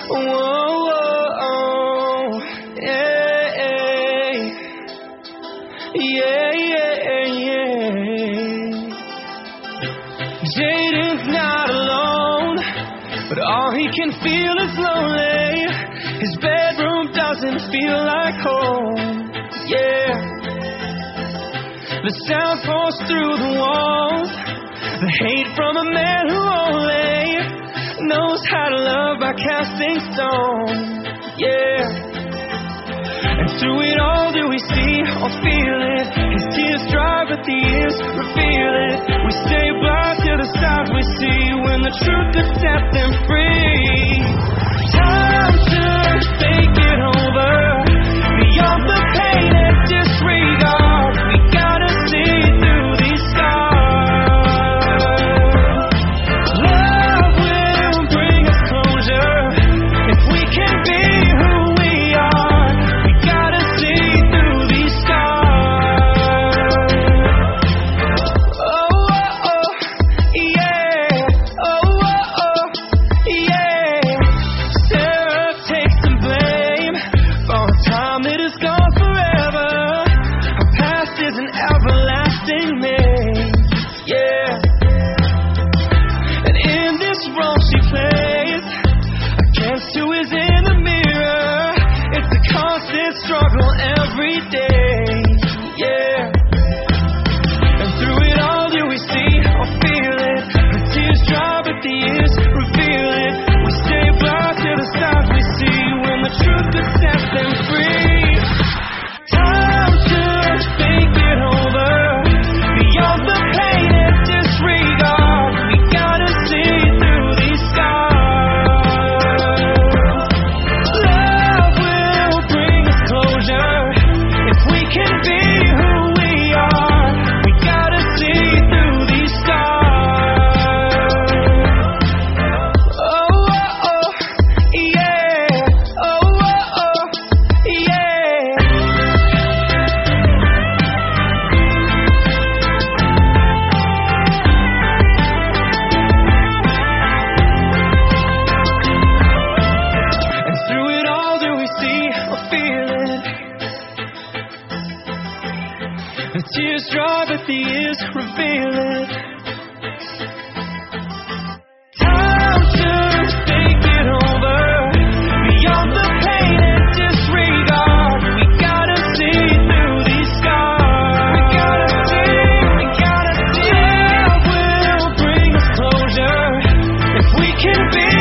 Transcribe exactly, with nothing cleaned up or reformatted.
Whoa, whoa, yeah, yeah, yeah, yeah. Jaden's not alone, but all he can feel is lonely. His bedroom doesn't feel like home, yeah. The sound pours through the walls, the hate from a man who only knows how to love by casting stones, yeah. And through it all, do we see or feel it? His tears dry, but the ears reveal it. We stay blind to the signs we see when the truth could set them free. Time to think it over, beyond the pain and disregard. We gotta see through these scars. Love will bring us closure if we can be who we are. We gotta see through these scars. Oh, oh, oh, yeah. Oh, oh, oh, yeah. Sarah takes some blame for a time that is gone forever. Her past is an everlasting maze, yeah. And in this role she plays against who is in the mirror. It's a constant struggle every day, yeah. And through it all, do we see or feel it? Her tears dry, but the ears reveal it. We stay blind to the signs we see when the truth could set them free. Time to think it over, beyond the pain and disregard. We gotta see through these scars. Love will bring us closure if we can be who we are. We gotta see through these scars. Oh, oh, oh, yeah. Oh, oh, oh, yeah. And through it all, do we see or feel it? The tears dry, but the ears reveal it. Time to think it over, beyond the pain and disregard. We gotta see through these scars. We gotta see, we gotta see. Love will bring us closure if we can be